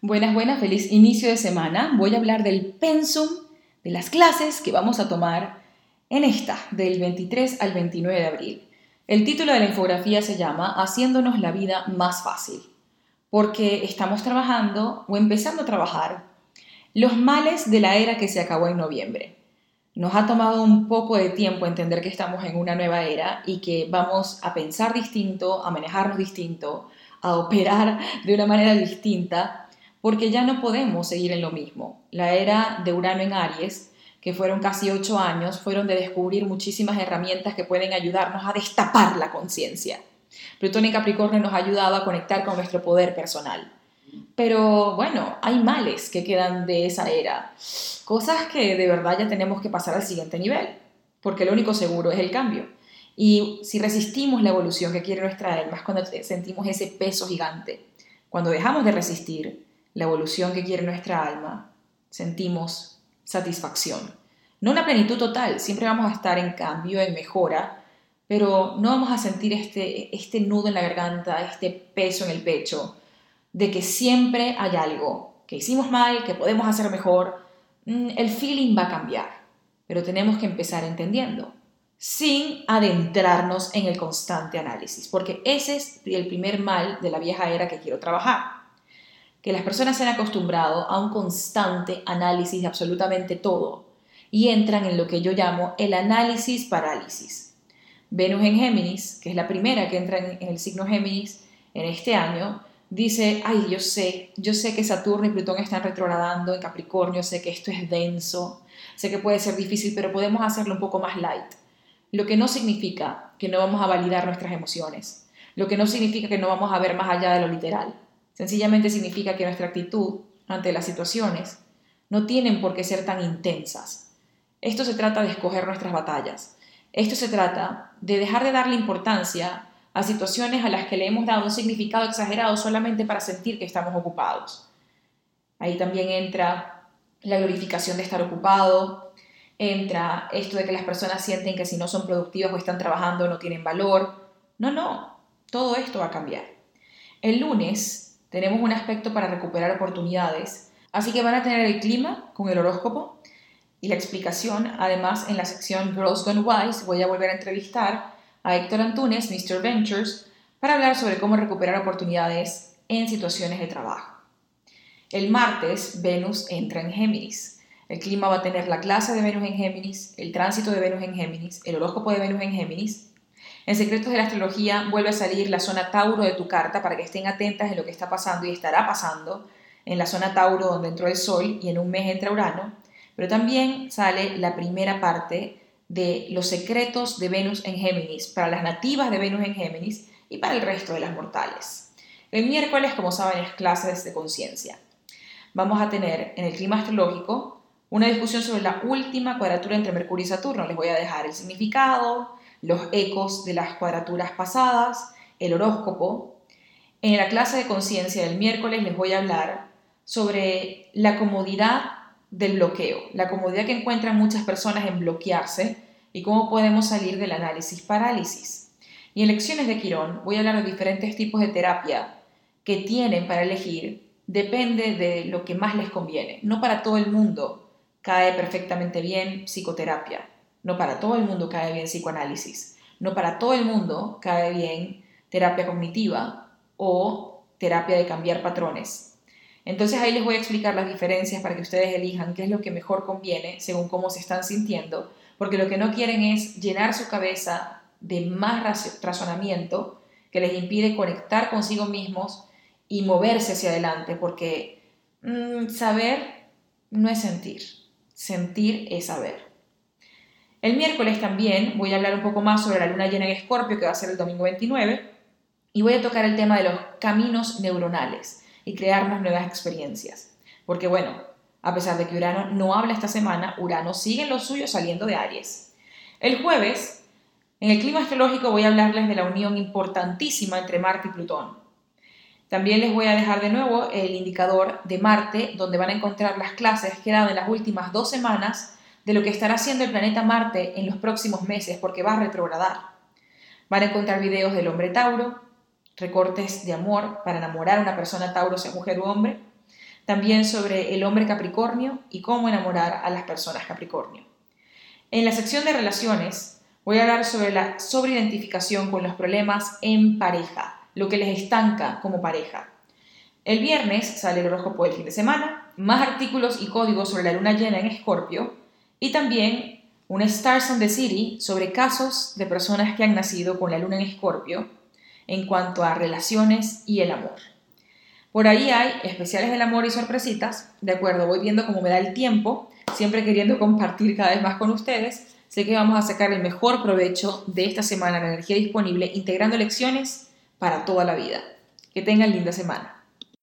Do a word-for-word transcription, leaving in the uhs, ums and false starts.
Buenas, buenas, feliz inicio de semana. Voy a hablar del pensum de las clases que vamos a tomar en esta, del veintitrés al veintinueve de abril. El título de la infografía se llama Haciéndonos la vida más fácil, porque estamos trabajando o empezando a trabajar los males de la era que se acabó en noviembre. Nos ha tomado un poco de tiempo entender que estamos en una nueva era y que vamos a pensar distinto, a manejarnos distinto, a operar de una manera distinta, porque ya no podemos seguir en lo mismo. La era de Urano en Aries, que fueron casi ocho años, fueron de descubrir muchísimas herramientas que pueden ayudarnos a destapar la conciencia. Plutón en Capricornio nos ha ayudado a conectar con nuestro poder personal. Pero bueno, hay males que quedan de esa era, cosas que de verdad ya tenemos que pasar al siguiente nivel, porque lo único seguro es el cambio. Y si resistimos la evolución que quiere nuestra alma, es cuando sentimos ese peso gigante. Cuando dejamos de resistir la evolución que quiere nuestra alma, sentimos satisfacción. No una plenitud total, siempre vamos a estar en cambio, en mejora, pero no vamos a sentir este, este nudo en la garganta, este peso en el pecho, de que siempre hay algo que hicimos mal, que podemos hacer mejor. El feeling va a cambiar, pero tenemos que empezar entendiendo, sin adentrarnos en el constante análisis, porque ese es el primer mal de la vieja era que quiero trabajar. Que las personas se han acostumbrado a un constante análisis de absolutamente todo y entran en lo que yo llamo el análisis parálisis. Venus en Géminis, que es la primera que entra en el signo Géminis en este año, dice, ay, yo sé, yo sé que Saturno y Plutón están retrogradando en Capricornio, sé que esto es denso, sé que puede ser difícil, pero podemos hacerlo un poco más light. Lo que no significa que no vamos a validar nuestras emociones, lo que no significa que no vamos a ver más allá de lo literal. Sencillamente significa que nuestra actitud ante las situaciones no tienen por qué ser tan intensas. Esto se trata de escoger nuestras batallas. Esto se trata de dejar de darle importancia a situaciones a las que le hemos dado un significado exagerado solamente para sentir que estamos ocupados. Ahí también entra la glorificación de estar ocupado, entra esto de que las personas sienten que si no son productivas o están trabajando no tienen valor. No, no, todo esto va a cambiar. El lunes tenemos un aspecto para recuperar oportunidades, así que van a tener el clima con el horóscopo y la explicación. Además, en la sección Girls Gone Wise voy a volver a entrevistar a Héctor Antunes, mister Ventures, para hablar sobre cómo recuperar oportunidades en situaciones de trabajo. El martes, Venus entra en Géminis. El clima va a tener la clase de Venus en Géminis, el tránsito de Venus en Géminis, el horóscopo de Venus en Géminis. En Secretos de la Astrología vuelve a salir la zona Tauro de tu carta para que estén atentas en lo que está pasando y estará pasando en la zona Tauro donde entró el Sol y en un mes entra Urano. Pero también sale la primera parte de los secretos de Venus en Géminis para las nativas de Venus en Géminis y para el resto de las mortales. El miércoles, como saben, es clases de conciencia. Vamos a tener en el clima astrológico una discusión sobre la última cuadratura entre Mercurio y Saturno. Les voy a dejar el significado, los ecos de las cuadraturas pasadas, el horóscopo. En la clase de conciencia del miércoles les voy a hablar sobre la comodidad del bloqueo, la comodidad que encuentran muchas personas en bloquearse y cómo podemos salir del análisis parálisis. Y en lecciones de Quirón voy a hablar de diferentes tipos de terapia que tienen para elegir, depende de lo que más les conviene. No para todo el mundo cae perfectamente bien psicoterapia. No para todo el mundo cae bien psicoanálisis. No para todo el mundo cae bien terapia cognitiva o terapia de cambiar patrones. Entonces ahí les voy a explicar las diferencias para que ustedes elijan qué es lo que mejor conviene según cómo se están sintiendo, porque lo que no quieren es llenar su cabeza de más razonamiento que les impide conectar consigo mismos y moverse hacia adelante, porque mmm, saber no es sentir, sentir es saber. El miércoles también voy a hablar un poco más sobre la luna llena en Escorpio, que va a ser el domingo veintinueve, y voy a tocar el tema de los caminos neuronales y crearnos nuevas experiencias. Porque bueno, a pesar de que Urano no habla esta semana, Urano sigue en lo suyo saliendo de Aries. El jueves, en el clima astrológico voy a hablarles de la unión importantísima entre Marte y Plutón. También les voy a dejar de nuevo el indicador de Marte, donde van a encontrar las clases que he dado en las últimas dos semanas de lo que estará haciendo el planeta Marte en los próximos meses, porque va a retrogradar. Van a encontrar videos del hombre Tauro, recortes de amor para enamorar a una persona Tauro, sea mujer o hombre. También sobre el hombre Capricornio y cómo enamorar a las personas Capricornio. En la sección de relaciones voy a hablar sobre la sobreidentificación con los problemas en pareja, lo que les estanca como pareja. El viernes sale el horóscopo del fin de semana, más artículos y códigos sobre la luna llena en Escorpio y también un Stars on the City sobre casos de personas que han nacido con la luna en Escorpio en cuanto a relaciones y el amor. Por ahí hay especiales del amor y sorpresitas, de acuerdo, voy viendo cómo me da el tiempo, siempre queriendo compartir cada vez más con ustedes. Sé que vamos a sacar el mejor provecho de esta semana, la energía disponible, integrando lecciones para toda la vida. Que tengan linda semana.